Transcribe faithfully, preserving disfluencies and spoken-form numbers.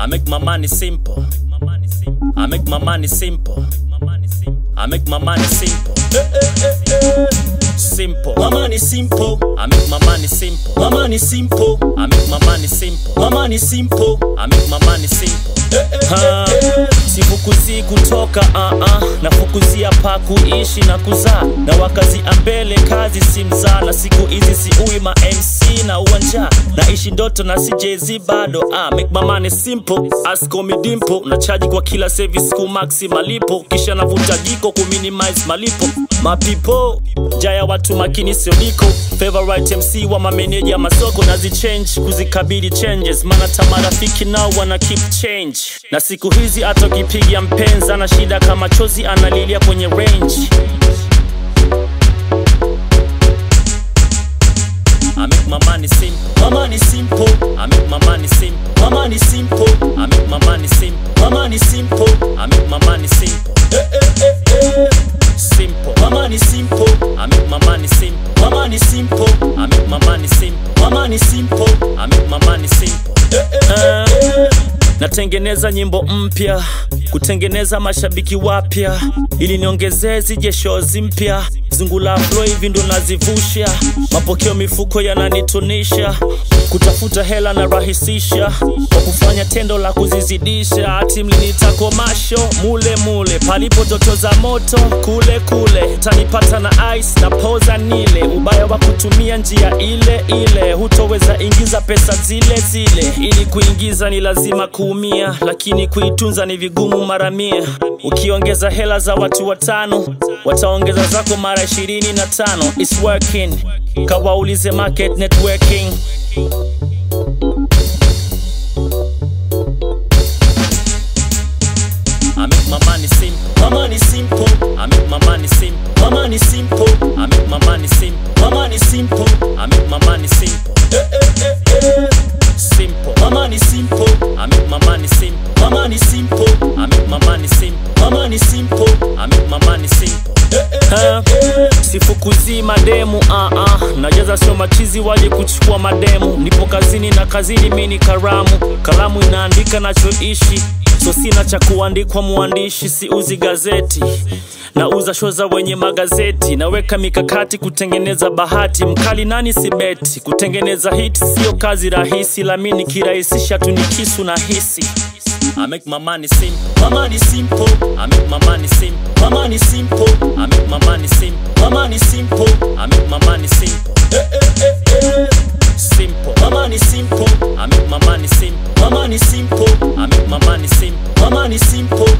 I make my money simple. I make my money simple. I make my money simple. Simple. My money simple. I make my money simple. My money simple. I make my money simple. My money simple. I make my money simple. Ha, sifukuzi kutoka uh -uh. Nafukuzia pa kuishi na kuzaa. Na wakazi ambele kazi simza. Na siku hizi siui ma M C na uwanja. Naishi ndoto na si Jay-Z bado uh, make my money simple. Ask me dimple. Na charge kwa kila service ku maxi malipo. Kisha navuta jiko ku minimize malipo. My people, jaya watu makini sio niko. Favorite M C wa mameneja masoko. Nazi change kuzikabili changes. Mana tamarafiki nao wana keep change. Na siku hizi ato kipigia mpenza na shida kama chozi analilia kwenye range. I make my money simple. my money simple. I make my money simple. My money simple. I make my money simple. My money simple. I make my money simple. Simple. My money simple. I make my money simple. My money simple. I make my money simple. My money simple. I make my money simple. uh, Natengeneza nyimbo mpya, kutengeneza mashabiki wapya, ili niongezee zije shows mpya. Zungula flow hivi ndo nazivusha, mapokeo mifuko yananitunisha. Kutafuta hela na rahisisha, kwa kufanya tendo la kuzizidisha. Ati mlinita komasho, mule mule, palipo joto za moto, kule kule. Tanipata na ice, na poza nile. Ubaya wa kutumia njia ile ile, hutoweza ingiza pesa zile zile. Ili kuingiza ni lazima kuumia, lakini kuitunza ni vigumu mara mia. Ukiongeza hela za watu watano, wataongeza zako mara ishirini na tano. It's working, kawaulize market networking. I make my money simple. My money simple. I make my money simple. My money simple. I make my money simple. My money simple. I make my money simple. Simple. My money simple. I make my money simple. My money simple. I make my money simple. My money simple. I make my money simple. Uh, sifukuzi mademu uh -uh. Najaza sio machizi waje kuchukua mademu. Nipo kazini na kazini mini karamu. Kalamu inaandika nachoishi, so sina cha kuandikwa muandishi. Siuzi gazeti, nauza show za wenye magazeti. Naweka mikakati kutengeneza bahati. Mkali nani sibeti, kutengeneza hit sio kazi rahisi. Lamini kirahisisha tu ni kisu na hisi. I make my money simple. My money simple. I make my money simple. My money simple. I make my money simple. My money simple. I make my money simple. Simple. My money simple. I make my money simple. My money simple. I make my money simple. My money simple.